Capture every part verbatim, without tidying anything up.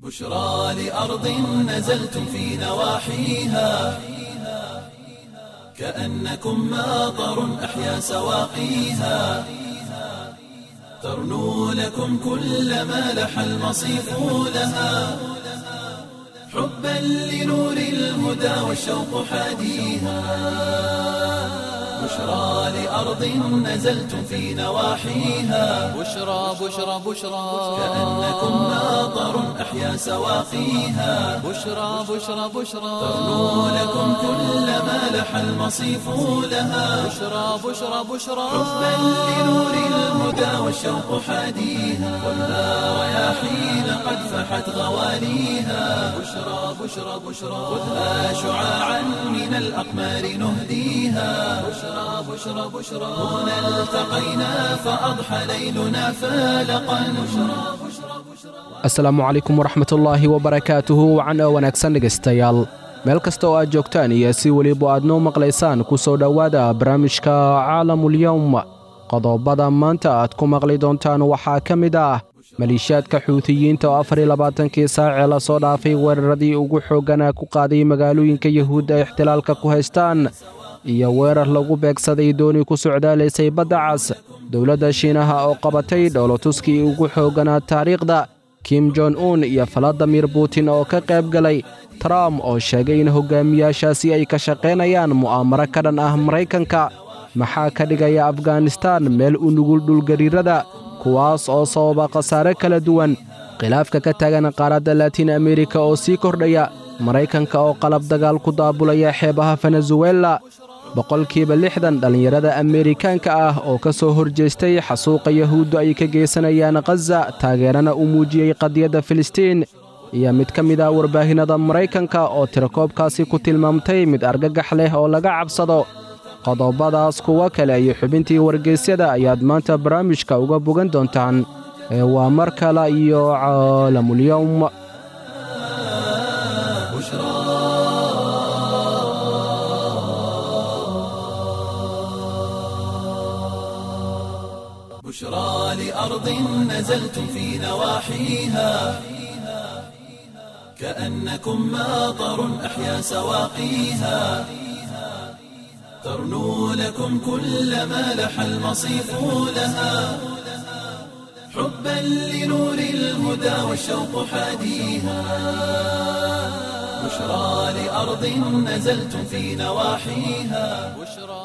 بشرى لأرض نزلتم في نواحيها كأنكم ماطر أحيا سواقيها ترنو لكم كل ما لح المصيف لها حبا لنور الهدى والشوق حاديها بشرى لأرض نزلتم في نواحيها بشرى بشرى بشرى كأنكم ماطر أحيا سواقيها بشرى بشرى بشرى ترنو لكم كل ما لح المصيف لها بشرى بشرى بشرى حبا لنور الهدى والشوق حاديها والنار رياحين قد فحت غواليها بشرى بشرى بشرى خذها شعاعا من الأقمار نهديها بشرى بشرى بشرى هنا التقينا فأضحى ليلنا فالقا بشرى بشرى بشرى asalaamu calaykum waraxmatullaahi wabarakaatuhu wacan oo wanaagsan dhegaystayaal meel kasta oo aad joogtaan iyo si weliba aad noo maqlaysaan ku soo dhowaada barnaamijka caalamulyowm qodobada maanta aad ku maqli doontaan waxaa ka mid ah maliishaadka xuutiyiinta oo afar iyo labaatankii saacee la soo dhaafay weeraradii ugu xoogganaa ku qaaday magaalooyinka yuhuudda ay ixtilaalka ku haystaan iyo weerar lagu beegsaday dooni ku socdaalaysay badda cas dowladda shiinaha oo qabatay dhoolotuskii ugu xoogganaa taariikhda kim jon un iyo valadimir putin oo ka qayb galay trump oo sheegay in hoggaamiyaashaasi ay ka shaqaynayaan mu'aamaro ka dhan ah maraykanka maxaa ka dhigaya afghanistaan meel u nugul dhulgariirada kuwaas oo sababa khasaare kala duwan khilaafka ka taagan qaaradda laatiin amerika oo sii kordhaya maraykanka oo qalab dagaal ku daabulaya xeebaha venezuela boqolkiiba lixdan dhallinyarada ameerikaanka ah oo ka soo horjeestay xasuuqa yahuuddu ay ka geysanayaan khaza taageerana u muujiyey qadiyadda filistiin iyo mid ka mid ah warbaahinnada maraykanka oo tirakoobkaasi ku tilmaamtay mid argagax leh oo laga cabsado qodobadaas kuwa kale iyo xubintii wargeysyada ayaad maanta barnaamijka uga bogan doontaan ee waa mar kale iyo caalamulyowm بشرى لأرض نزلتم في نواحيها كأنكم ماطر أحيا سواقيها ترنو لكم كل ما لح المصيف لها حبا لنور الهدى والشوق حاديها بشرى لأرض نزلتم في نواحيها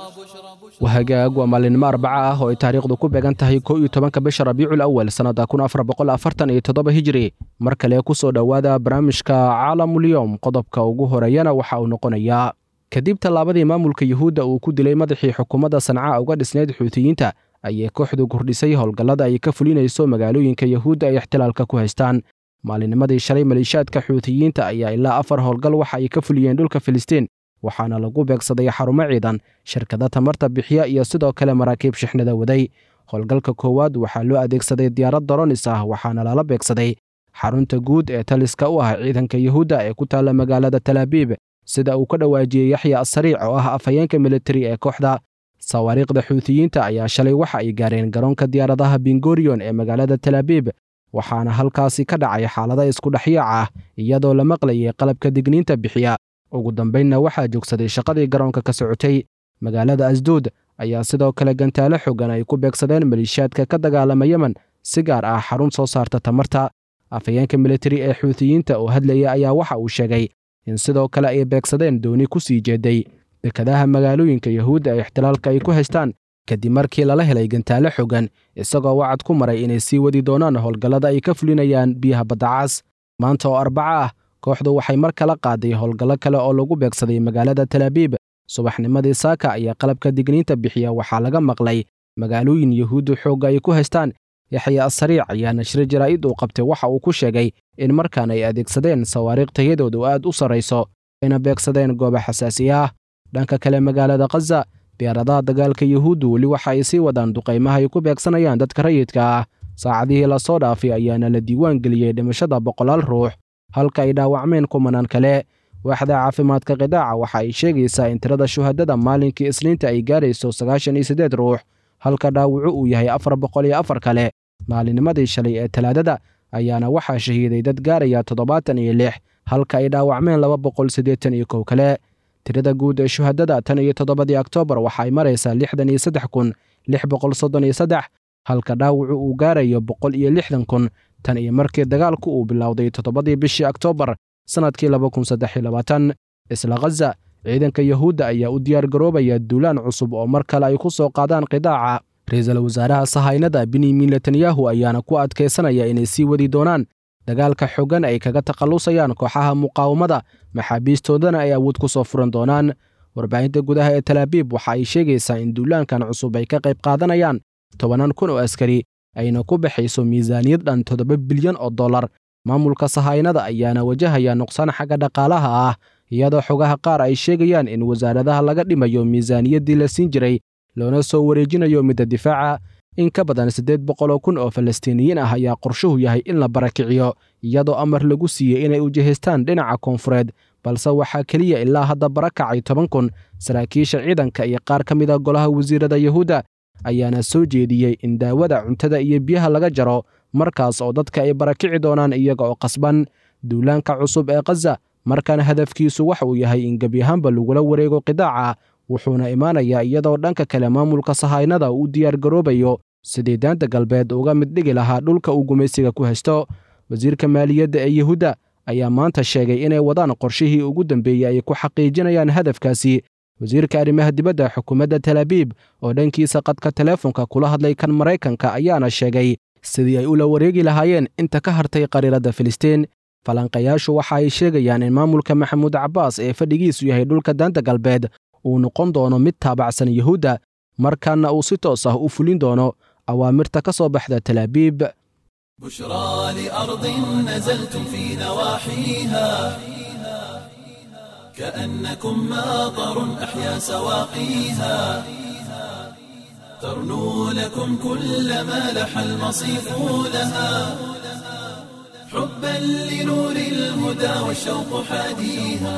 wahagaag waa maalinimo arbaca ah oo ay taariikhdu ku beegan tahay kow iyo tobanka bisha rabiicul awal sannadda kun afar boqol afartan iyo toddoba hijri mar kale ku soo dhowaada barnaamijka caalamulyowm qodobka ugu horeeyana waxa uu noqonayaa kadib tallaabadii maamulka yuhuudda uu ku dilay madaxii xukuumadda sanca uga dhisnayd xuutiyiinta ayay kooxdu kordhisay howlgallada ay ka fulinayso magaalooyinka yuhuudda ay ixtilaalka ku haystaan maalinnimadii shalay maliishaadka xuutiyiinta ayaa ilaa afar howlgal waxa ay ka fuliyeen dhulka filistiin waxaana lagu beegsaday xarumo ciidan shirkada tamarta bixiya iyo sidoo kale maraakiib shixnada waday howlgalka koowaad waxaa loo adeegsaday diyaarad doronis ah waxaana lala beegsaday xarunta guud ee taliska u ah ciidanka yuhuudda ee ku taalla magaalada talaabiib sida uu ka dhawaajiyey yaxya asariic oo ah afhayeenka militari ee kooxda sawaariikhda xuutiyiinta ayaa shalay waxa ay gaareen garoonka diyaaradaha bingoriyon ee magaalada talaabiib waxaana halkaasi ka dhacay xaalada isku dhexyaac ah iyadoo la maqlayay qalabka digniinta bixiya ugu dambaynna waxaa joogsaday shaqadii garoonka ka socotay magaalada asduud ayaa sidoo kale gantaalo xoogan ay ku beegsadeen maliishaadka ka dagaalama yemen si gaar ah xarun soo saarta tamarta afhayeenka militari ee xuutiyiinta oo hadlaya ayaa waxa uu sheegay in sidoo kale ay beegsadeen dooni ku sii jeeday dekadaha magaalooyinka yuhuudda ee ixtilaalka ay ku haystaan kadib markii lala helay gantaalo xoogan isagoo wacad ku maray inay sii wadi doonaan howlgallada ay ka fulinayaan biyaha baddacaas maanta oo arbaca ah kooxdu waxay mar kala qaaday howlgallo kale oo lagu beegsaday magaalada talaabiib subaxnimadii saaka ayaa qalabka digniinta bixiya waxaa laga maqlay magaalooyin yuhuuddu xoogga ay ku haystaan yaxya asariic ayaa nashre jaraa'id uu qabtay waxa uu ku sheegay in markaan ay adeegsadeen sawaariikh tayadoodu aad u sarrayso ayna beegsadeen gooba xasaasi ah dhanka kale magaalada khaza diyaaradaha dagaalka yuhuuddu weli waxa ay sii wadaan duqaymaha ay ku beegsanayaan dadka rayidka ah saacadihii la soo dhaafay ayaana la diiwaan geliyey dhimashada boqolaal ruux halka ay dhaawacmeen kumanaan kale waaxda caafimaadka qidaaca waxa ay sheegaysaa in tirada shuhadada maalinkii isniinta ay gaarayso sagaashan iyo siddeed ruux halka dhaawacu uu yahay afar boqol iyo afar kale maalinnimadii shalay ee talaadada ayaana waxaa shahiiday dad gaaraya toddobaatan iyo lix halka ay dhaawacmeen laba boqol siddeetan iyo kow kale. tirada guud ee shuhadada tan iyo toddobadii Oktoobar waxa ay maraysaa lixdan iyo saddex kun lix boqol soddon iyo saddex halka dhaawacu uu gaarayo boqol iyo lixdan kun tan iyo markii dagaalku uu bilowday toddobadii bishii Oktoobar sanadkii laba kun saddex iyo labaatan. isla Gaza, ciidanka Yahuudda ayaa u diyaar garoobaya duulaan cusub oo mar kale ay ku soo qaadaan qidaaca. Ra'iisul Wasaaraha Sahaynada Benjamin Netanyahu ayaana ku adkeysanaya inay sii wadi doonaan dagaalka xooggan ay kaga takhalusayaan kooxaha muqaawamada, maxaabiistoodana ay awood ku soo furan doonaan. Warbaahinta gudaha ee Tel Aviv waxa ay sheegaysaa in duulaankan cusub ay ka qayb qaadanayaan tobanaan kun oo askari ayna ku baxayso miisaaniyad dhan toddoba bilyan oo dollar. Maamulka Sahaynada ayaana wajahaya nuqsaan xagga dhaqaalaha ah, iyadoo xogaha qaar ay sheegayaan in wasaaradaha laga dhimayo miisaaniyaddii la siin jiray loona soo wareejinayo midda difaaca. in ka badan siddeed boqol oo kun oo Falastiiniyiin ah ayaa qorshuhu yahay in la barakiciyo, iyadoo amar lagu siiyey inay u jihaystaan dhinaca koonfureed, balse waxaa keliya ilaa hadda barakacay toban kun. Saraakiisha ciidanka iyo qaar ka mid a golaha wasiirada Yahuudda ayaana soo jeediyey in daawada, cuntada iyo biyaha laga jaro, markaas oo dadka ay barakici doonaan iyaga oo qasban. duulaanka cusub ee Gaza markan hadafkiisu waxa uu yahay in gebi ahaanba lagula wareego qidaaca, wuxuuna imaanayaa iyadoo dhanka kale maamulka Sahaynada uu diyaar garoobayo sidii daanta galbeed uga mid dhigi lahaa dhulka uu gumaysiga ku haysto. Wasiirka maaliyadda ee Yahuudda ayaa maanta sheegay inay wadaan qorshihii ugu dambeeyey ay ku xaqiijinayaan hadafkaasi. Wasiirka arrimaha dibadda xukuumadda Tel Aviv oo dhankiisa qadka teleefonka kula hadlay kan Maraykanka ayaana sheegay sidii ay ula wareegi lahaayeen inta ka hartay qariirada Filistiin. Falanqayaashu waxa ay sheegayaan in maamulka Maxamuud Cabbaas ee fadhigiisu yahay dhulka daanta galbeed uu noqon doono mid taabacsan Yahuudda, markaana uu si toos ah u fulin doono awaamirta ka soo baxda Tel Aviv. بشرى لأرض نزلتم في نواحيها كأنكم ماطر أحيا سواقيها ترنو لكم كل ما لح المصيف لها حبا لنور الهدى والشوق حاديها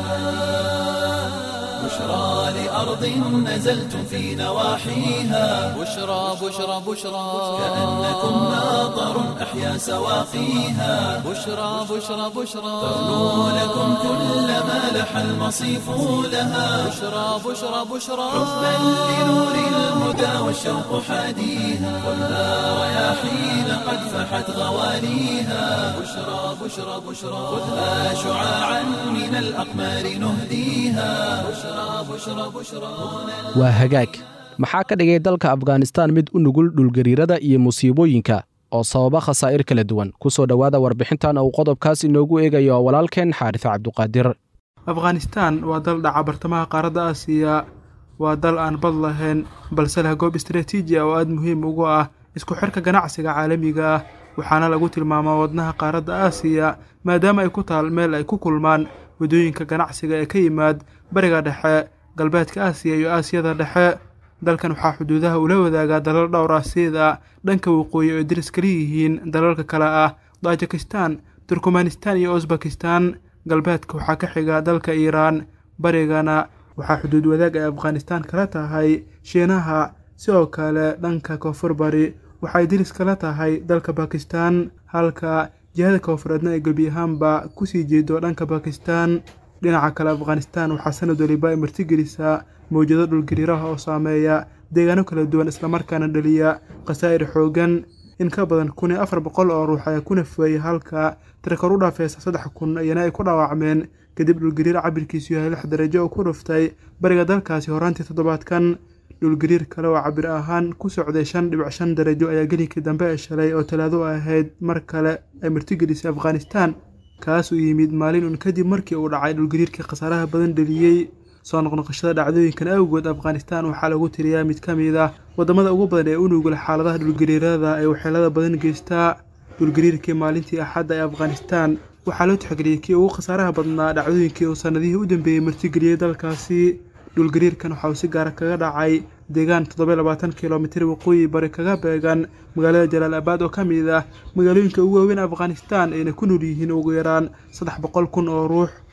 بشرى لأرض نزلتم في نواحيها بشرى بشرى بشرى كأنكم ماطر أحيا سواقيها بشرى بشرى بشرى ترنو لكم كل ما لح المصيف لها بشرى بشرى بشرى حبا لنور الهدى والشوق حاديها خذها رياحين قد فحت غواليها بشرى بشرى بشرى خذها شعاعا من الأقمار نهديها بشرى بشرى بشرى waa hagaag. maxaa ka dhigay dalka Afghanistan mid u nugul dhulgariirada iyo musiibooyinka oo sababa khasaa'ir kala duwan? ku soo dhawaada warbixintan uu qodobkaas inoogu eegayo walaalkeen Xaarith Cabduqaadir. Afghanistan waa dal dhaca bartamaha qaaradda Aasiya. waa dal aan bad lahayn balse leh goob istiraatiiji ah oo aad muhiim ugu ah isku xirka ganacsiga caalamiga ah, waxaana lagu tilmaamaa wadnaha qaaradda Aasiya maadaama ay ku taal meel ay ku kulmaan wadooyinka ganacsiga ee ka yimaad bariga dhexe, galbeedka Aasiya iyo Aasiyada dhexe. dalkan waxaa xuduudaha ula wadaaga dalal dhowr ah sida dhanka waqooyi oo diris kala yihiin dalalka kale ah Tajikistan, Turkmenistan iyo Uzbekistan. galbeedka waxaa ka xiga dalka Iiraan, barigana waxaa xuduud wadaag ay Afghanistan kala tahay Shiinaha. sidoo kale dhanka koonfur bari waxay diris kala tahay dalka Pakistan, halka jihada koonfureedna ay gebi ahaanba ku sii jeedo dhanka Pakistan. dhinaca kale Afghanistan waxaa sanad waliba ay martigelisaa mowjado dhulgariiraha oo saameeya deegaano kala duwan islamarkaana dhaliya khasaa'ir xooggan. in ka badan kun iyo afar boqol oo ruux ayaa ku nafweeyey, halka tiro kor u dhaafaysa saddex kun iyana ay ku dhaawacmeen kadib dhulgariir cabirkiisu yahay lix darajo oo ku dhuftay bariga dalkaasi horaantii toddobaadkan. dhulgariir kale oo cabir ahaan ku socday shan dhibic shan darajo ayaa gelinkii dambe ee shalay oo talaado ahayd mar kale ay martigelisay Afghanistan, kaas uu yimid maalin un kadib markii uu dhacay dhulgariirkii khasaaraha badan dhaliyey. soo noqnoqoshada dhacdooyinkan awgood Afghanistan waxaa lagu tiriyaa mid ka mid ah wadamada ugu badan ee u nugul xaaladaha dhulgariirada ee waxyeelada badan geysta. dhulgariirkii maalintii Axadda ee Afghanistan waxaa loo tixgeliyey kii ugu khasaaraha badnaa dhacdooyinkii uu sanadihii u dambeeyey martigeliyey dalkaasi. dhulgariirkan waxa uu si gaar kaga dhacay deegaan toddoba iyo labaatan kiiloomitir waqooyi bari kaga beegan magaalada Jalaalabad oo ka mid ah magaalooyinka ugu waaweyn Afghanistan ayna ku nool yihiin ugu yaraan saddex boqol kun oo ruux.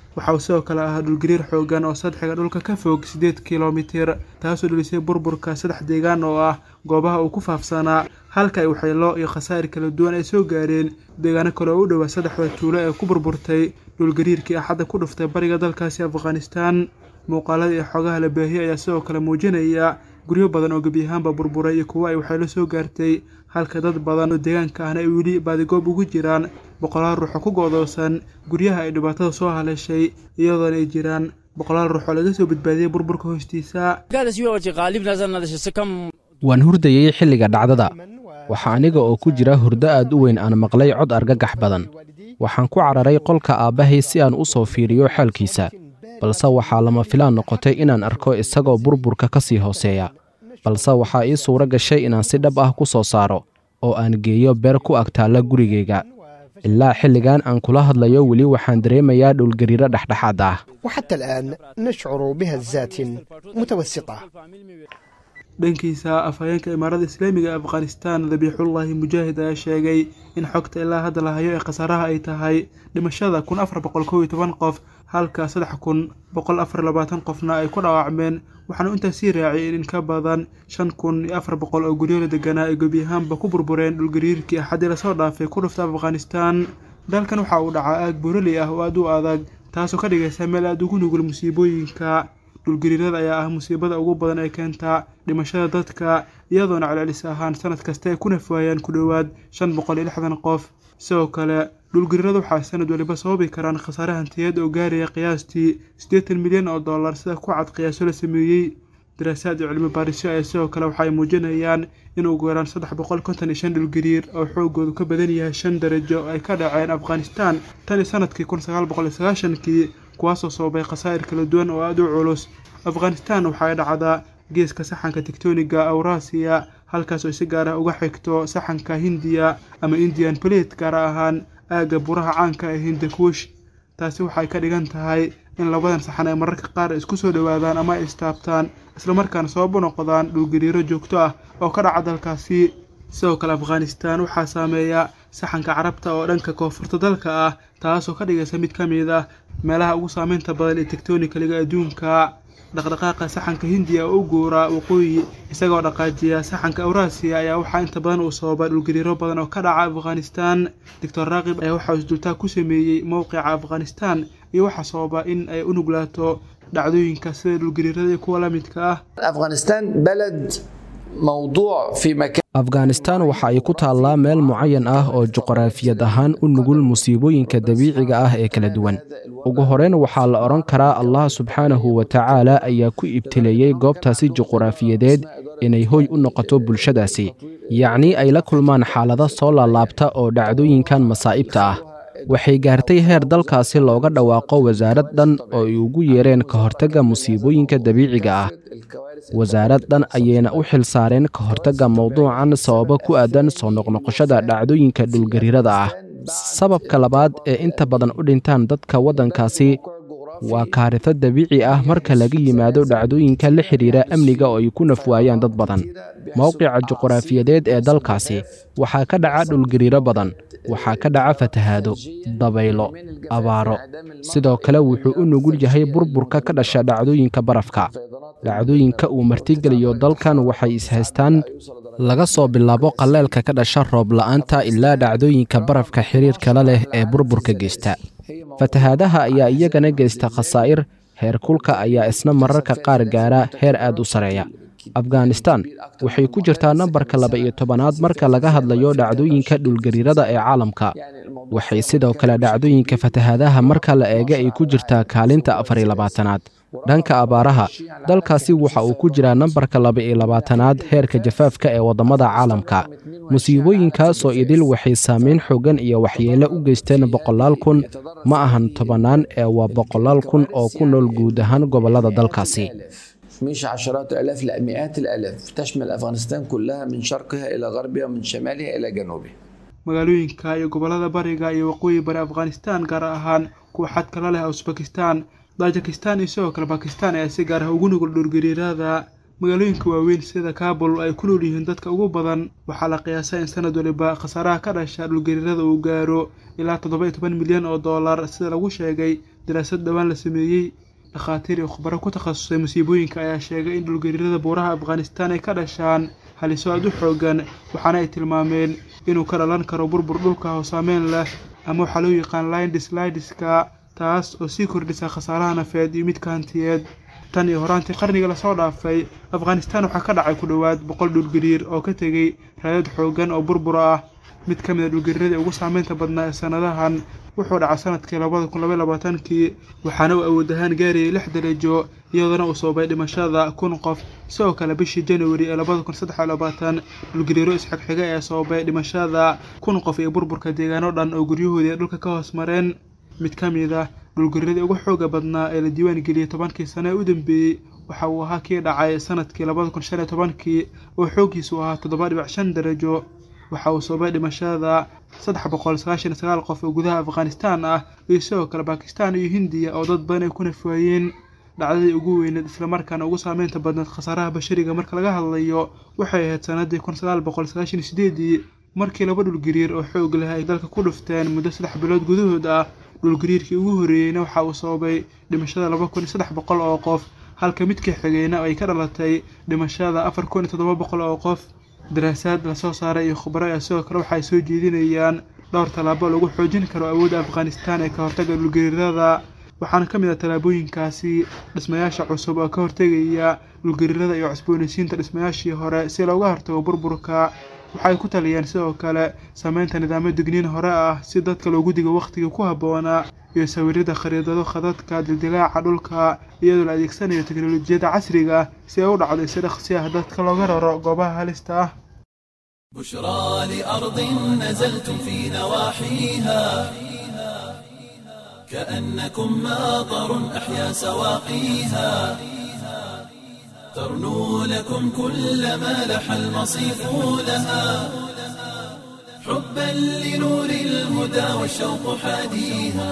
waxa uu sidoo kale ahaa dhulgariir xoogan oo sadxiga dhulka ka fog siddeed kilomitir taasoo dhalisay burburka saddex deegaan oo ah goobaha uu ku faafsanaa halka ay waxyeello iyo khasaa'ir kala duwan ay soo gaareen deegaano kale oo u dhowaa saddexda tuulo ee ku burburtay dhulgariirkii axadda ku dhuftay bariga dalkaasi afghanistan muuqaalada iyo xogaha la baahiyey ayaa sidoo kale muujinaya guryo badan oo gebi ahaanba burburay iyo kuwo ay waxyeello soo gaartay halka dad badan oo deegaanka ahna ay weli baadigoob ugu jiraan boqolaal ruux oo ku go'doosan guryaha ay dhibaatada soo haleeshay iyadoona ay jiraan boqolaal ruux oo laga soo badbaadiyey burburka hoostiisa waan hurdayey xilliga dhacdada waxaa aniga oo ku jira hurdo aad u weyn aan maqlay cod argagax badan waxaan ku cararay qolka aabbahay si aan u soo fiiriyo xaalkiisa balse waxaa lama filaan noqotay inaan arko isagoo burburka ka sii hooseeya balse waxaa ii suuro gashay inaan si dhab ah ku soo saaro oo aan geeyo beer ku agtaalla gurigayga ilaa xilligan aan kula hadlayo weli waxaan dareemayaa dhulgariiro dhexdhexaad ah وحتى الآن نشعر بهزات متوسطة. dhankiisa afhayeenka imaarada islaamiga ee afghanistan dabiixullaahi mujaahid ayaa sheegay in xogta ilaa hadda la hayo ee khasaaraha ay tahay dhimashada kun afar boqol kow iyo toban qof halka saddex kun boqol afar labaatan qofna ay ku dhaawacmeen waxaanu intaas sii raaciyay in in ka badan shan kun iyo afar boqol oo guryo la deganaa ay gebi ahaanba ku burbureen dhulgariirkii axaddii lasoo dhaafay ku dhufta afghanistan dalkan waxa uu dhacaa aag buuraley ah oo aad u adag taasoo ka dhigaysa meel aad ugu nugul musiibooyinka dhulgariirada ayaa ah musiibada ugu badan ee keenta dhimashada dadka iyadoona celcelis ahaan sanad kasta ay ku nafwaayaan ku dhowaad shan boqol iyo lixdan qof sidoo kale dhulgariirada waxaa sanad waliba sababi karaan khasaare hantiyeed oo gaaraya qiyaastii siddeetan milyan oo dollar sida ku cad qiyaaso la sameeyey daraasaad iyo cilmi baarisyo ayaa sidoo kale waxay muujinayaan in ugu yaraan saddex boqol konton iyo shan dhulgariir oo xoogoodu ka badan yahay shan darajo ay ka dhaceen afghanistan tan iyo sanadkii kun sagaal boqol iyo sagaashankii kuwaasoo sababay khasaa'ir kala duwan oo aad u culus afghanistan waxay dhacdaa geeska saxanka tektooniga awraasiya halkaas oo si gaar ah uga xigto saxanka hindiya ama indian plate gaar ahaan aagga buraha caanka ee hindakuush taasi waxay ka dhigan tahay in labadan saxan ay mararka qaar isku soo dhowaadaan ama ay istaabtaan islamarkaana sabab u noqdaan dhulgariiro joogto ah oo ka dhaca dalkaasi sidoo kale afghanistan waxaa saameeya saxanka carabta oo dhanka koonfurta dalka ah taasoo ka dhigaysa mid ka mid ah meelaha ugu saameynta badan ee tektonikaliga adduunka dhaqdhaqaaqa saxanka hindiya oo u guura waqooyi isagoo dhaqaajiya saxanka awraasiya ayaa waxaa inta badan uu sababa dhulgariiro badan oo ka dhaca afghanistan doctor raaqib ayaa waxaa isdultaa ku sameeyey mowqica afghanistan iyo waxaa sababa in ay u nuglaato dhacdooyinka sida dhulgariirada iyo kuwa la midka ah afghanistan balad موضوع في مكان afghanistan waxa ay ku taallaa meel mucayan ah oo juqraafiyad ahaan u nugul musiibooyinka dabiiciga ah ee kala duwan ugu horeyn waxaa la odhan karaa allah subxaanahu wa tacaala ayaa ku ibtileeyey goobtaasi juqraafiyadeed inay hoy u noqoto bulshadaasi yacnii ay la kulmaan xaalado soo laalaabta oo dhacdooyinkan masaa'ibta ah waxay gaartay heer dalkaasi looga dhawaaqo wasaarad dhan oo ay ugu yeereen ka hortagga musiibooyinka dabiiciga ah wasaarad dhan ayayna u xil saareen ka hortagga mowduucan sababo ku aadan soo noqnoqoshada dhacdooyinka dhulgariirada ah sababka labaad ee inta badan u dhintaan dadka waddankaasi waa kaarifo dabiici ah marka laga yimaado dhacdooyinka la xidhiira amniga oo ay ku nafwaayaan dad badan mowqica juqraafiyadeed ee dalkaasi waxaa ka dhaca dhulgariiro badan waxaa ka dhaca fatahaado dabaylo abaaro sidoo kale wuxuu u nugul yahay burburka ka dhasha dhacdooyinka barafka dhacdooyinka uu martigeliyo dalkan waxay ishaystaan laga soo bilaabo qaleelka ka dhasha roob la'aanta ilaa dhacdooyinka barafka xiriirkala leh ee burburka geysta fatahaadaha ayaa iyagana geysta khasaa'ir heerkulka ayaa isna mararka qaar gaara heer aad u sareeya afghanistan waxay ku jirtaa nambarka laba iyo tobanaad marka laga hadlayo dhacdooyinka dhulgariirada ee caalamka waxay sidoo kale dhacdooyinka fatahaadaha marka la eega ay ku jirtaa kaalinta afar iyo labaatanaad dhanka abaaraha dalkaasi waxa uu ku jiraa nambarka laba iyo labaatanaad heerka jafaafka ee waddamada caalamka musiibooyinkaasoo idil waxay saamayn xoogan iyo waxyeelo u geysteen boqolaal kun ma ahan tobannaan ee waa boqolaal kun oo ku nool guud ahaan gobollada dalkaasi مش عشرات الآلاف لا مئات الآلاف تشمل أفغانستان كلها من شرقها إلى غربها ومن شمالها إلى جنوبها magaalooyinka iyo gobollada bariga iyo waqooyi bari afghanistan gaar ahaan kuwa xadka la leh usbekistan tajikistan iyo sidoo kale bakistan ayaa si gaar ah ugu nugul dhulgariirada magaalooyinka waaweyn sida kaabul ay ku nool yihiin dadka ugu badan waxaa la qiyaasaa in sanad waliba khasaaraha ka dhasha dhulgariirada uu gaaro ilaa toddoba iyo toban milyan oo dollar sida lagu sheegay daraasad dhowaan la sameeyey dhakhaatiir iyo khubaro ku takhasusay musiibooyinka ayaa sheegay in dhulgariirada buuraha Afghanistan ay ka dhashaan haliso aad u xoogan waxaana ay tilmaameen inuu ka dhalan karo burbur dhulka oo saameyn leh ama waxa loo yaqaan landslideska taas oo sii kordhisa khasaaraha nafeed iyo midka hantiyeed tan iyo horaantii qarniga la soo dhaafay Afghanistan waxa ka dhacay ku dhawaad boqol dhulgariir oo ka tagay raadad xoogan oo burbur ah mid ka mid ah dhulgariirada ugu saameynta badnaa ee sanadahan wuxuu dhacay sanadkii laba kun iyo labaatan waxaana uu awood ahaan gaarayay lix darajo iyadoo uu sababay dhimashada kun qof sidoo kale bishii January ee laba kun iyo saddex iyo labaatan dhulgariiro isxigxiga ee sababay dhimashada kun qof iyo burburka deegaano dhan oo guryahoodii dhulka ka hoos mareen mid ka mid ah dhulgariirada ugu xooga badnaa ee la diiwaan geliyay tobankii sano ee u dambeeyay waxa uu ahaa kii dhacay sanadkii laba kun iyo shan iyo toban oo xoogiisu ahaa toddoba dhibic shan darajo waxa uu sababay dhimashada saddex boqol sagaashan iyo sagaal qof oo gudaha Afghanistan ah iyo sidoo kale Pakistan iyo Hindiya oo dad badan ay ku nafwaayeen dhacdadii ugu weyneed isla markaana ugu saameynta badneed khasaaraha bashariga marka laga hadlayo waxay ahayd sanadii kun sagaal boqol sagaashan iyo sideed markii laba dhulgariir oo xoog leh ay dalka ku dhufteen muddo saddex bilood gudahood ah dhulgariirkii ugu horeeyayna waxa uu sababay dhimashada laba kun iyo saddex boqol oo qof halka midkii xigayna ay ka dhalatay dhimashada afar kun iyo toddoba boqol oo qof daraasad la soo saaray iyo khubaro ay sidoo kale waxay soo jeedinayaan dhowr talaabo lagu xoojin karo awoodda Afghanistan ee ka hortagga dhulgariirada waxaana ka mid ah talaabooyinkaasi dhismayaasha cusub oo ka hortagaya dhulgariirada iyo cusboonaysiinta dhismayaashii hore si looga hortago burburka waxay ku taliyeen sidoo kale sameynta nidaamyo digniin hore ah si dadka loogu digo waqtiga ku habboona iyo sawirada khariidado khadadka dildilaaca dhulka iyadoo la adeegsanayo teknolojiyadda casriga si ay u dhacdo si dhaqsi ah dadka looga raro goobaha halista ah بشرى لأرض نزلتم في نواحيها كأنكم ماطر أحيا سواقيها ترنو لكم كل ما لح المصيف لها حبا لنور الهدى والشوق حاديها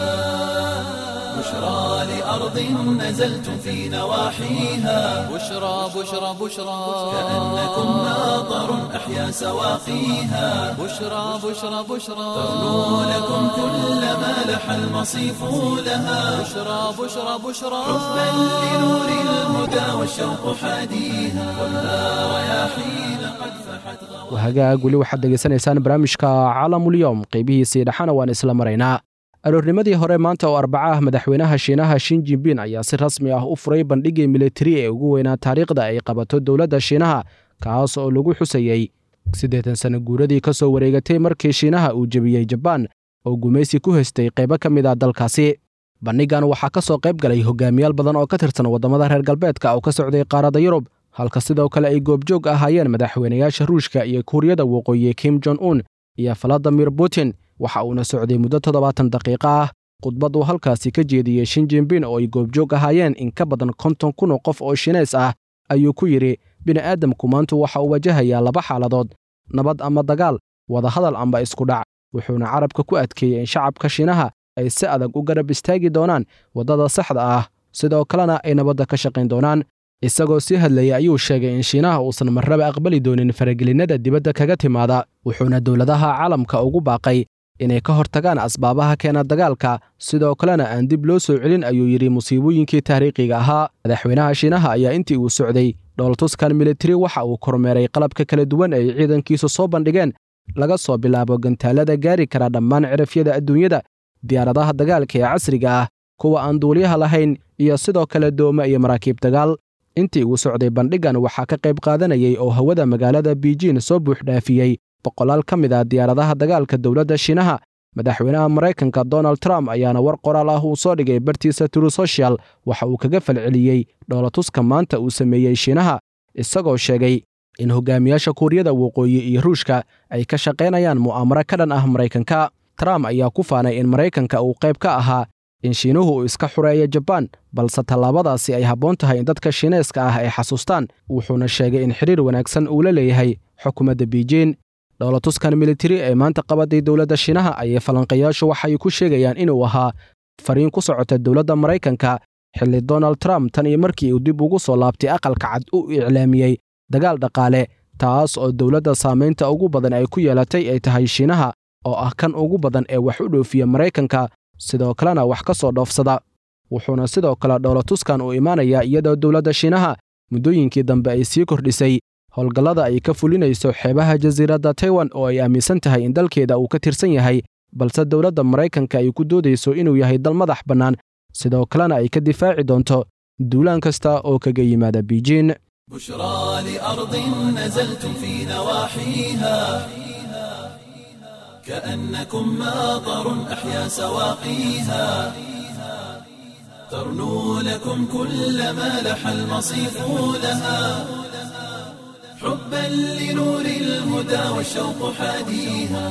بشرى لأرض نزلتم في نواحيها بشرى بشرى بشرى كأنكم ماطر أحيا سواقيها بشرى بشرى بشرى ترنو لكم كل ما لح المصيف لها بشرى بشرى بشرى حبا لنور الهدى والشوق حاديها والها رياحين قد فحت غوى wahagaag weli waxaad degeysanaysaan barnaamijka caalamulyoom qaybihiisii dhaxana waan isla maraynaa aroornimadii hore maanta oo arbaca ah madaxweynaha shiinaha Xi Jinping ayaa si rasmi ah u furay bandhigii militari ee ugu weynaa taariikhda ay qabato dowladda Shiinaha kaas oo lagu xusayay siddeetan sano guuradii ka soo wareegatay markii Shiinaha uu jabiyay Japan oo gumaysi ku haystay qaybo ka mid ah dalkaasi bandhigan waxaa ka soo qayb galay hogaamiyaal badan oo ka tirsan wadamada reer galbeedka oo ka socday qaaradda Yurub halka sidoo kale ay goobjoog ahaayeen madaxweynayaasha Ruushka iyo Kuuriyada Waqooyi Kim Jong Un iyo Vladimir Putin waxa uuna socday muddo toddobaatan daqiiqo ah khudbad uu halkaasi ka jeediyey Xi Jinping oo ay goobjoog ahaayeen in ka badan konton kun oo qof oo Shiineys ah ayuu ku yiri bini'aadamku maanta waxa uu wajahayaa laba xaaladood nabad ama dagaal wada hadal amba isku dhac wuxuuna carabka ku adkeeyay in shacabka Shiinaha ay si adag u garab istaagi doonaan wadada saxda ah sidoo kalena ay nabadda ka shaqayn doonaan isagoo si hadlaya ayuu sheegay in Shiinaha uusan marraba aqbali doonin faragelinada dibadda kaga timaada wuxuuna dowladaha caalamka ugu baaqay inay ka hortagaan asbaabaha keena dagaalka sidoo kalena aan dib loo soo celin ayuu yiri musiibooyinkii taariikhiga ahaa madaxweynaha Shiinaha ayaa intii uu socday dowladtuskan military waxa uu kormeeray qalabka kala duwan ee ciidankiisu soo bandhigeen laga soo bilaabo gantaalada gaari kara dhammaan cirifyada adduunyada diyaaradaha dagaalka ee casriga ah kuwa aan duuliyaha lahayn iyo sidoo kale dooma iyo maraakiib dagaal intii uu socday bandhigan waxaa ka qayb qaadanayay oo hawada magaalada Beijing soo buux dhaafiyay boqolaal ka mid ah diyaaradaha dagaalka dowladda Shiinaha madaxweynaha Mareykanka Donald Trump ayaana war qoraal ah uu soo dhigay bartiisa Truth Social waxa uu kaga falceliyay dowladtuska maanta uu sameeyay Shiinaha isagoo sheegay in hogaamiyaasha Kuuriyada Waqooyi iyo Ruushka ay ka shaqeynayaan mu'aamaro ka dhan ah Mareykanka Trump ayaa ku faanay in Mareykanka uu qayb ka ahaa in Shiinuhu uu iska xureeyo Japan balse tallaabadaasi ay habboon tahay in dadka Shiineyska ah ay xasuustaan wuxuuna sheegay in xiriir wanaagsan uu la leeyahay xukuumadda Beijing dowladtuskan military ee maanta qabaday dowladda Shiinaha ayay falanqayaashu waxay ku sheegayaan inuu ahaa fariin ku socota dowladda Mareykanka xilli Donald Trump tan iyo markii uu dib ugu soo laabtay aqalka cad uu iclaamiyay dagaal dhaqaale taas oo dowladda saameynta ugu badan ay ku yeelatay ay tahay Shiinaha oo ah kan ugu badan ee wax u dhoofiya Mareykanka sidoo kalena wax ka soo dhoofsada wuxuuna sidoo kale dhoolatuskan uu imaanayaa iyadoo dowladda shiinaha muddooyinkii dambe ay sii kordhisay howlgallada ay ka fulinayso xeebaha jasiiradda taiwan oo ay aaminsan tahay in dalkeeda uu ka tirsan yahay balse dowladda maraykanka ay ku doodayso inuu yahay dal madax bannaan sidoo kalena ay ka difaaci doonto duulaan kasta oo kaga yimaada biijin بشرى لأرض نزلتم في نواحيها كأنكم ماطر أحيا سواقيها ترنو لكم كل ما لح المصيف لها حبا لنور الهدى والشوق حاديها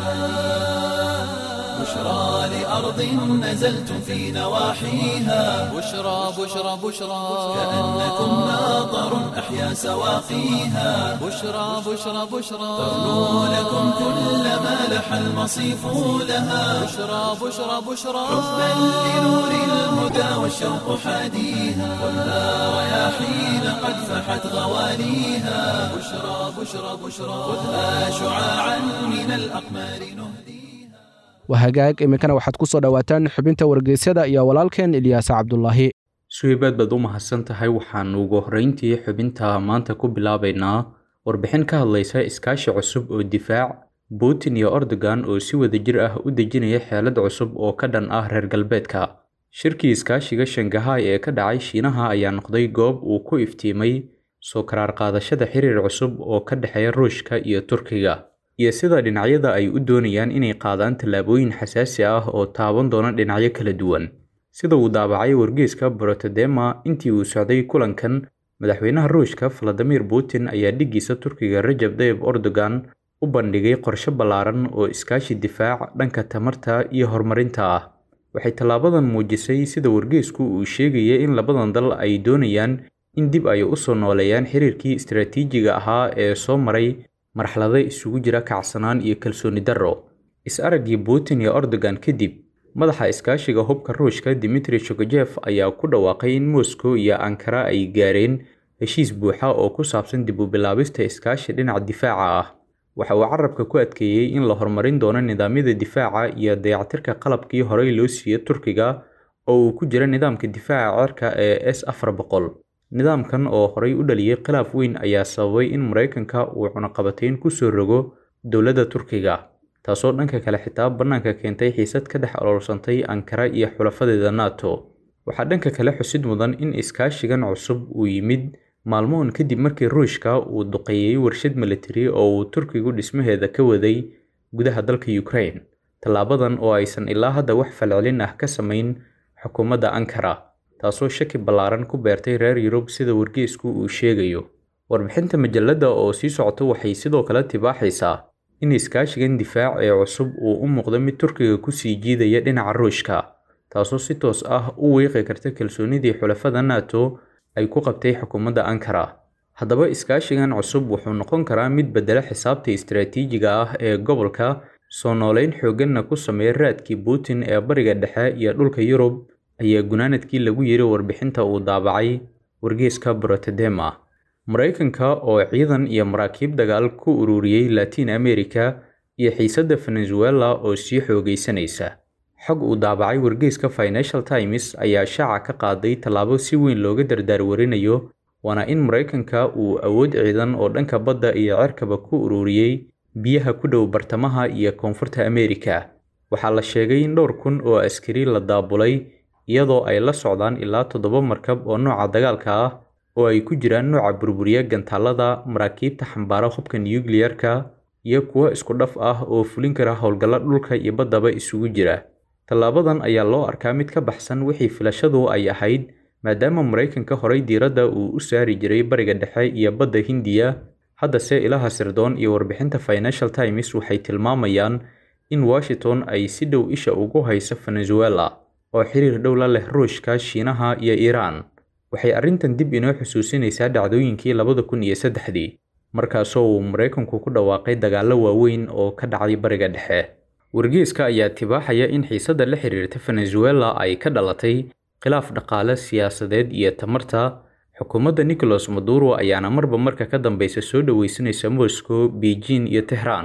بشرى لأرض نزلتم في نواحيها بشرى بشرى بشرى كأنكم ماطر أحيا سواقيها بشرى بشرى بشرى ترنو لكم كل ما لح المصيف لها بشرى بشرى بشرى حبا لنور الهدى والشوق حاديها كلها رياحين قد فحت غواليها بشرى بشرى بشرى خذها شعاعا من الأقمار نهديها wahagaag iminkana waxaad ku soo dhowaataan xubinta wargeysyada iyo walaalkeen ilyaasa cabdulaahi suhaybaad baad u mahadsan tahay waxaan ugu horreyntii xubinta maanta ku bilaabaynaa warbixin ka hadlaysa iskaashi cusub oo difaac putin iyo erdogan oo si wadajir ah u dejinaya xeelad cusub oo ka dhan ah reer galbeedka shirkii iskaashiga shangahay ee ka dhacay shiinaha ayaa noqday goob uu ku iftiimay soo karaar qaadashada xiriir cusub oo ka dhexeeya ruushka iyo turkiga iyo sida dhinacyada ay u doonayaan inay qaadaan tallaabooyin xasaasi ah oo taaban doona dhinacyo kala duwan sida uu daabacay wargeyska Brotodema intii uu socday kulankan madaxweynaha ruushka Vladimir Putin ayaa dhigiisa Turkiga Recep Tayyip Erdogan u bandhigay qorshe ballaaran oo iskaashi difaac dhanka tamarta iyo horumarinta ah waxay tallaabadan muujisay sida wargeysku uu sheegayay in labadan dal ay doonayaan in dib ay u soo nooleeyaan xiriirkii istiraatiijiga ahaa ee soo maray marxalado isugu jira kacsanaan iyo kalsooni darro is-araggii Putin iyo Erdogan kadib madaxa iskaashiga hubka ruushka Dmitry Shogajev ayaa ku dhawaaqay in Moscow iyo Ankara ay gaareen heshiis buuxa oo ku saabsan dib u bilaabista iskaashi dhinaca difaaca ah waxa uu carabka ku adkeeyay in la horumarin doono nidaamyada difaaca iyo dayactirka qalabkii horey loo siiyay Turkiga oo uu ku jira nidaamka difaaca cirka ee S afar boqol nidaamkan oo horey u dhaliyay khilaaf weyn ayaa sababay in Mareykanka uu cunaqabatayn ku soo rogo dowladda Turkiga taasoo dhanka kale xitaa banaanka keentay xiisad ka dhex olorsantay Ankara iyo xulafadeeda NATO waxaa dhanka kale xusid mudan in iskaashigan cusub uu yimid maalmoon kadib markii Ruushka uu duqeeyay warshad military oo uu Turkigu dhismaheeda ka waday gudaha dalka Ukraine talaabadan oo aysan ilaa hadda wax falcelin ah ka samayn xukuumadda Ankara taasoo shaki ballaaran ku beertay reer Yurub sida wargeysku uu sheegayo warbixinta majalada oo sii socota waxay sidoo kale tibaaxaysaa in iskaashigan difaac ee cusub uu u muuqdo mid Turkiga ku sii jiidaya dhinaca Ruushka taasoo si toos ah u weeqi karta kalsoonidii xulafada NATO ay ku qabtay xukuumadda Ankara haddaba iskaashigan cusub wuxuu noqon karaa mid bedela xisaabta istiraatiijiga ah ee gobolka soo nooleyn xooganna ku sameeya raadkii Putin ee bariga dhexe iyo dhulka Yurub ayaa gunaanadkii lagu yiri warbixinta uu daabacay wargeyska Brotodema Mareykanka oo ciidan iyo maraakiib dagaal ku ururiyay Latin America iyo xiisadda Venezuela oo sii xoogaysanaysa xog uu daabacay wargeyska Financial Times ayaa shaaca ka qaaday tallaabo si weyn looga dardaar warinayo waana in Mareykanka uu awood ciidan oo dhanka badda iyo cirkaba ku ururiyay biyaha ku dhow bartamaha iyo koonfurta America waxaa la sheegay in dhowr kun oo askari la daabulay iyadoo ay la socdaan ilaa toddoba markab oo nooca dagaalka ah oo ay ku jiraan nooca burburiya gantaalada maraakiibta xambaara hubka nuclear-ka iyo kuwa isku dhaf ah oo fulin kara howlgalla dhulka iyo baddaba isugu jira tallaabadan ayaa loo arkaa mid ka baxsan wixii filashadu ay ahayd maadaama Mareykanka horey diiradda uu u saari jiray bariga dhexe iyo badda Hindiya haddase ilaha sirdoon iyo warbixinta Financial Times waxay tilmaamayaan in Washington ay si dhow isha ugu hayso Venezuela oo xiriir dhow la leh Ruushka, Shiinaha iyo Iran waxay arrintan dib inoo xusuusinaysaa dhacdooyinkii labada kun iyo saddexdii markaasoo uu Mareykanku ku dhawaaqay dagaallo waaweyn oo ka dhacay bariga dhexe wargeyska ayaa tibaaxaya in xiisadda la xiriirta Venezuela ay ka dhalatay khilaaf dhaqaale siyaasadeed iyo tamarta xukuumadda Nicolas Maduro ayaana marba marka ka dambaysa soo dhaweysanaysa Moscow, Beijing iyo Tehran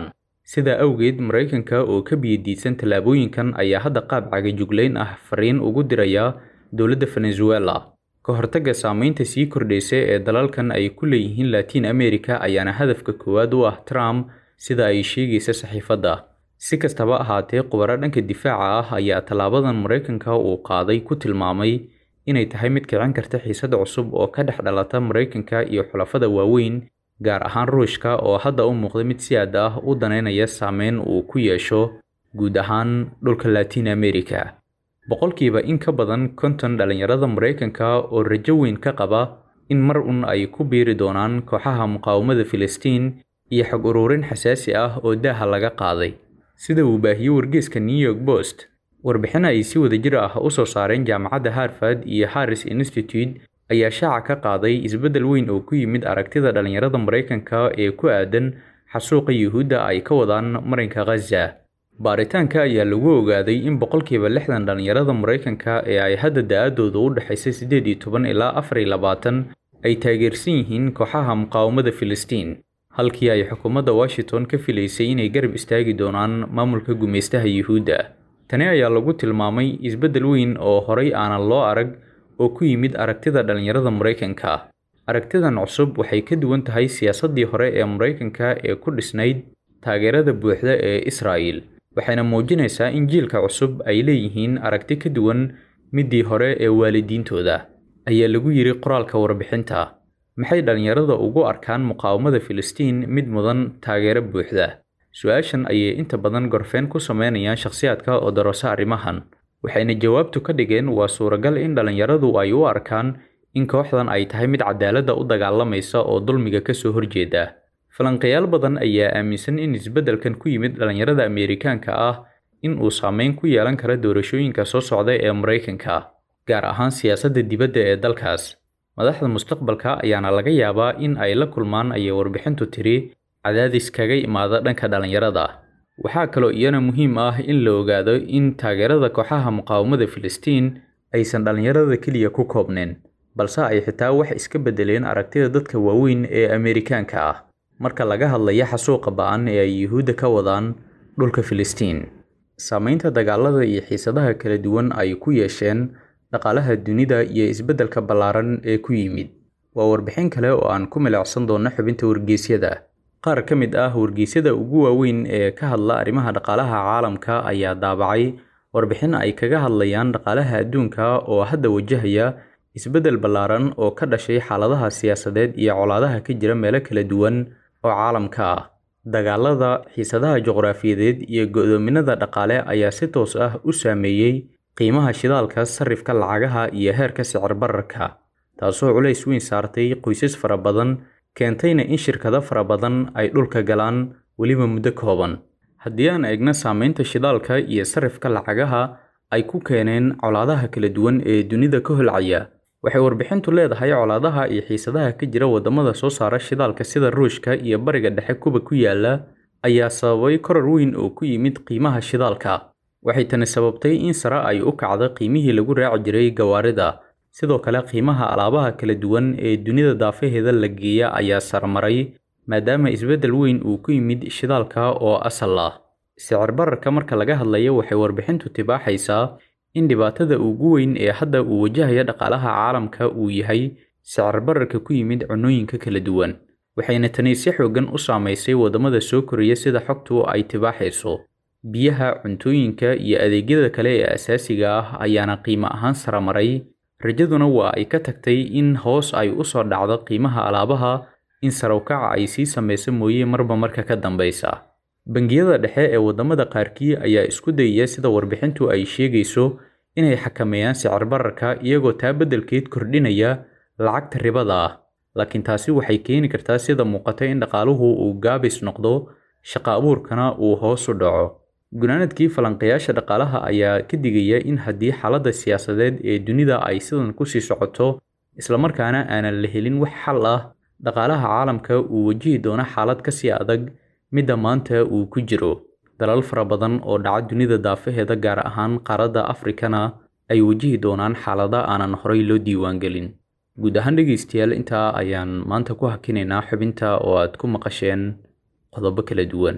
sidaa awgeed maraykanka oo ka biyadiisan tallaabooyinkan ayaa hadda qaab cagajuglayn ah fariin ugu diraya dowladda venezuela ka hortagga saameynta sii kordhaysa ee dalalkan ay ku leeyihiin latiin america ayaana hadafka koowaad u ah trump sida ay sheegaysa saxiifadda si kastaba ahaatee khubaro dhanka difaaca ah ayaa tallaabadan maraykanka uu qaaday ku tilmaamay inay tahay mid kicin karta xiisad cusub oo ka dhex dhalata maraykanka iyo xulafada waaweyn gaar ahaan ruushka oo hadda u muuqda mid si aad ah u daneynaya saameyn uu ku yeesho guud ahaan dhulka latiin america boqolkiiba in ka badan konton dhalinyarada maraykanka oo rajo weyn ka qaba in mar un ay ku biiri doonaan kooxaha muqaawamada filistiin iyo xog ururin xasaasi ah oo daaha laga qaaday sida uu baahiyey wargeyska new york post warbixin ay si wadajir ah u soo saareen jaamacadda harvard iyo harris institute ayaa shaaca ka qaaday isbeddel weyn oo ku yimid aragtida dhalinyarada maraykanka ee ku aadan xasuuqa yuhuudda ay ka wadaan marinka ghaza baaritaanka ayaa lagu ogaaday in boqolkiiba lixdan dhalinyarada maraykanka ee ay hadda da-adooda u dhexaysa siddeed iyo toban ilaa afar iyo labaatan ay taageersan yihiin kooxaha muqaawamada filistiin halkii ay xukuumadda washington ka filaysay inay garab istaagi doonaan maamulka gumaystaha yuhuudda tani ayaa lagu tilmaamay isbeddel weyn oo horay aanan loo arag oo ku yimid aragtida dhalinyarada maraykanka aragtidan cusub waxay ka duwan tahay siyaasaddii hore ee maraykanka ee ku dhisnayd taageerada buuxda ee israa'il waxayna muujinaysaa in jiilka cusub ay leeyihiin aragti ka duwan middii hore ee waalidiintooda ayaa lagu yiri qoraalka warbixinta maxay dhalinyarada ugu arkaan muqaawamada filistiin mid mudan taageero buuxda su-aashan ayay inta badan gorfeen ku sameynayaan shakhsiyaadka oo daroosa arrimahan waxayna jawaabtu ka dhigeen waa suuragal in dhalinyaradu ay u arkaan in kooxdan ay tahay mid cadaaladda u dagaalamaysa oo dulmiga ka soo horjeeda falanqayaal badan ayaa aaminsan in isbeddelkan ku yimid dhalinyarada Ameerikaanka ah in uu saameyn ku yeelan karo doorashooyinka soo socda ee Mareykanka gaar ahaan siyaasadda dibadda ee dalkaas madaxda mustaqbalka ayaana laga yaabaa in ay la kulmaan ay warbixintu tiri cadaadis kaga imaada dhanka dhalinyarada waxaa kaloo iyana muhiim ah in la ogaado in taageerada kooxaha muqaawamada Filistiin aysan dhalinyarada kaliya ku koobneen balse ay xitaa wax iska bedeleen aragtida dadka waaweyn ee Ameerikaanka ah marka laga hadlayo xasuuqa ba'an ee ay Yuhuudda ka wadaan dhulka Filistiin saameynta dagaalada iyo xiisadaha kala duwan ay ku yeesheen dhaqaalaha dunida iyo isbeddelka ballaaran ee ku yimid waa warbixin kale oo aan ku milicsan doono xubinta wargeysyada qaar ka mid ah wargeysyada ugu waaweyn ee ka hadla arrimaha dhaqaalaha caalamka ayaa daabacay warbixin ay kaga hadlayaan dhaqaalaha adduunka oo hadda wajahaya isbeddel ballaaran oo ka dhashay xaaladaha siyaasadeed iyo colaadaha ka jira meelo kala duwan oo caalamka ah dagaalada xiisadaha juqraafiyadeed iyo go'doominada dhaqaale ayaa si toos ah u saameeyay qiimaha shidaalka sarifka lacagaha iyo heerka sicir bararka taasoo culays weyn saartay qoysas fara badan keentayna in shirkado fara badan ay dhulka galaan weliba muddo kooban haddii aan eegno saameynta shidaalka iyo sarifka lacagaha ay ku keeneen colaadaha kala duwan ee dunida ka holcaya waxay warbixintu leedahay colaadaha iyo xiisadaha ka jira wadamada soo saara shidaalka sida Ruushka iyo bariga dhexe kuba ku yaala ayaa sababay koror weyn oo ku yimid qiimaha shidaalka waxay tani sababtay in sare ay u kacdo qiimihii lagu raaci jiray gawaarida sidoo kale qiimaha alaabaha kala duwan ee dunida daafaheeda la geeya ayaa sarmaray maadaama isbeddel weyn uu ku yimid shidaalka oo asal ah sicir bararka marka laga hadlayo waxay warbixintu tibaaxaysaa in dhibaatada ugu weyn ee hadda uu wajahaya dhaqaalaha caalamka uu yahay sicir bararka ku yimid cunooyinka kala duwan waxayna tani si xoogan u saameysay wadamada soo koraya sida xogtu ay tibaaxayso biyaha cuntooyinka iyo adeegyada kale ee asaasiga ah ayaana qiimo ahaan saramaray rajaduna waa ay ka tagtay in hoos ay u soo dhacdo qiimaha alaabaha in sarawkaca ay sii samayso mooye marba marka ka dambaysa bangiyada dhexe ee wadamada qaarkii ayaa isku dayaya sida warbixintu ay sheegayso inay xakameeyaan sicir bararka iyagoo taa beddelkeed kordhinaya lacagta ribada ah laakiin taasi waxay keeni kartaa sida muuqata in dhaqaaluhu uu gaabis noqdo shaqo abuurkana uu hoos u dhaco gunaanadkii falanqayaasha dhaqaalaha ayaa ka digaya in haddii xaaladda siyaasadeed ee dunida ay sidan ku sii socoto islamarkaana aanan la helin wax xal ah dhaqaalaha caalamka uu wajihi doono xaalad ka sii adag midda maanta uu ku jiro dalal fara badan oo dhaca dunida daafaheeda gaar ahaan qaaradda Afrikana ay wajihi doonaan xaalada aanan horay loo diiwaangelin guud ahaan dhegeystayaal intaa ayaan maanta ku hakinaynaa xubinta oo aad ku maqasheen qodobo kala duwan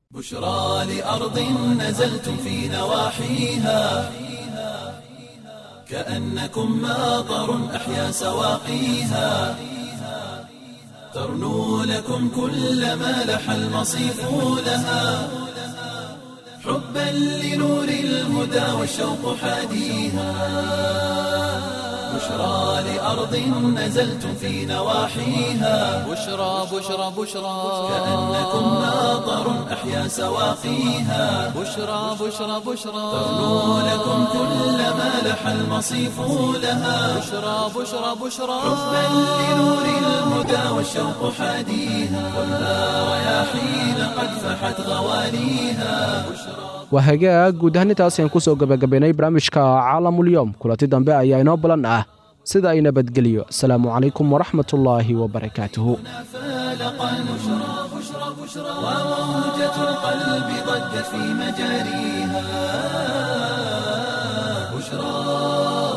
بشرى لأرض نزلتم في نواحيها كأنكم ماطر أحيا سواقيها ترنو لكم كل ما لح المصيف لها حبا لنور الهدى والشوق حاديها بشرى لأرض نزلتم في نواحيها بشرى بشرى بشرى كأنكم ماطر أحيا سواقيها بشرى بشرى بشرى ترنو لكم كل ما لح المصيف لها بشرى بشرى بشرى حبا لنور الهدى والشوق حاديها والها رياحين قد فحت غواليها waa hagaag guud ahaan intaas ayaan ku soo gabagabaynay barnaamijka caalamulyoom kulanti dambe ayaa inoo balan ah sida ay nabadgeliyo asalaamu calaykum waraxmatullaahi wabarakaatuhu فالقا بشرى بشرى بشرى وموجة القلب ضجت في مجاريها بشرى